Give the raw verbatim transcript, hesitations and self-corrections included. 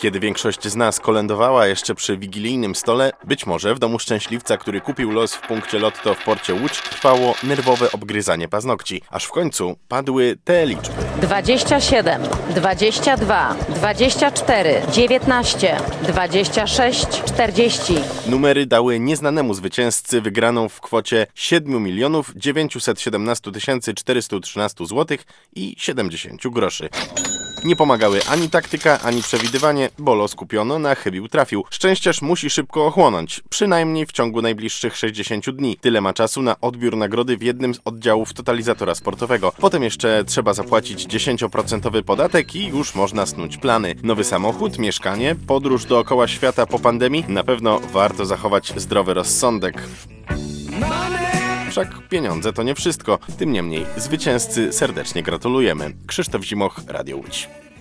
Kiedy większość z nas kolędowała jeszcze przy wigilijnym stole, być może w domu szczęśliwca, który kupił los w punkcie Lotto w porcie Łódź, trwało nerwowe obgryzanie paznokci, aż w końcu padły te liczby. dwadzieścia siedem, dwadzieścia dwa, dwadzieścia cztery, dziewiętnaście, dwadzieścia sześć, czterdzieści. Numery dały nieznanemu zwycięzcy wygraną w kwocie siedem milionów dziewięćset siedemnaście tysięcy czterysta trzynaście złotych i siedemdziesiąt groszy. Nie pomagały ani taktyka, ani przewidywanie, bo los kupiono na chybił trafił. Szczęściarz musi szybko ochłonąć, przynajmniej w ciągu najbliższych sześćdziesięciu dni. Tyle ma czasu na odbiór nagrody w jednym z oddziałów totalizatora sportowego. Potem jeszcze trzeba zapłacić dziesięcioprocentowy podatek i już można snuć plany. Nowy samochód, mieszkanie, podróż dookoła świata po pandemii. Na pewno warto zachować zdrowy rozsądek. Wszak pieniądze to nie wszystko. Tym niemniej zwycięzcy serdecznie gratulujemy. Krzysztof Zimoch, Radio Łódź.